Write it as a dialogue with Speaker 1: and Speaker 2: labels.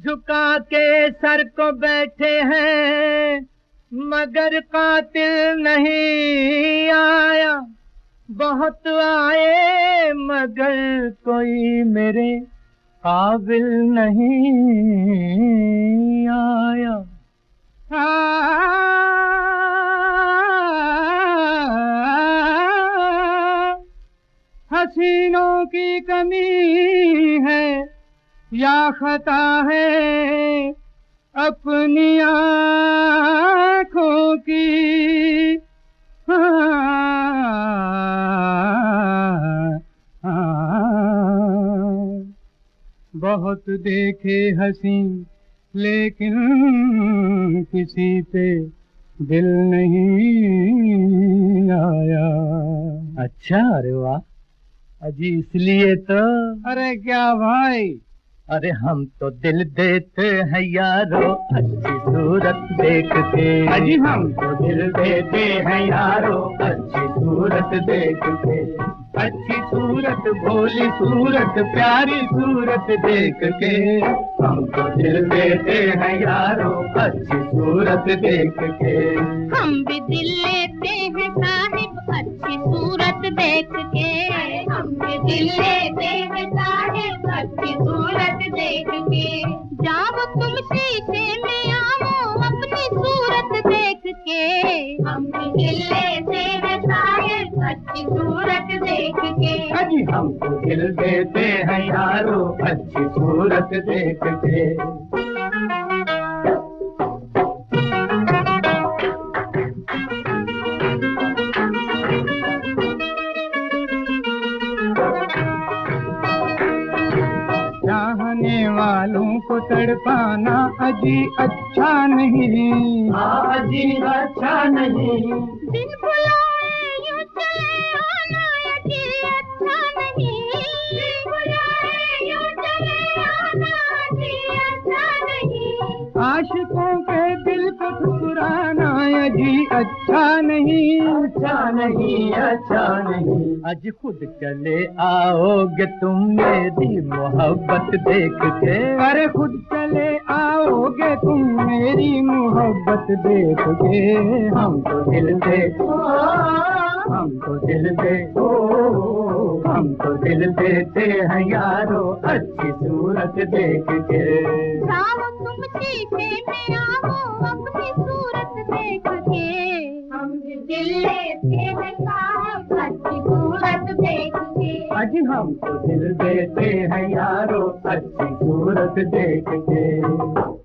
Speaker 1: झुका के सर को बैठे हैं मगर कातिल नहीं आया। बहुत आए मगर कोई मेरे काबिल नहीं आया। हसीनों की कमी है या खता है अपनी आँखों की। बहुत देखे हसीन लेकिन किसी पे दिल नहीं आया। अच्छा, अरे वाह अजी, इसलिए तो। अरे क्या भाई, अरे हम तो दिल देते हैं यारो अच्छी सूरत देख के। अजी हम तो दिल देते हैं यारो अच्छी सूरत देख के। अच्छी सूरत, भोली सूरत, प्यारी सूरत देख के हम तो दिल देते हैं यारो अच्छी सूरत देख के।
Speaker 2: हम भी दिल लेते हैं साहिब अच्छी सूरत देख के। हम भी दिल लेते हैं साहिब अच्छी सूरत देख के। जाओ तुम शीशे में आओ अपनी सूरत देख के। हम भी दिल लेते हैं साहिब अच्छी सूरत देख के।
Speaker 1: अजी हम तो दिल देते हैं यारो अच्छी सूरत देख के। चाहने वालों को तड़पाना अजी अच्छा नहीं। हाँ अजी अच्छा नहीं।
Speaker 2: दिन बुलाए यूं चले आना अजी अच्छा नहीं। दिन बुलाए यूं चले आना अजी अच्छा नहीं।
Speaker 1: आशिकों के दिल को ठुकराना अजी अच्छा नहीं। अच्छा नहीं, अच्छा नहीं। अज खुद चले आओगे तुम मेरी मोहब्बत देख के। अरे खुद चले आओगे तुम मेरी मोहब्बत देख के। हम तो दिल दे, हम तो दिल दे, हम तो दिल देते हैं यारो अच्छी सूरत देख के।
Speaker 2: जाओ तुम शीशे में आओ अपनी सूरत देख के। हम भी दिल लेते हैं साहब अच्छी सूरत देख के।
Speaker 1: अजी हम तो दिल देते हैं यारो अच्छी सूरत देख के।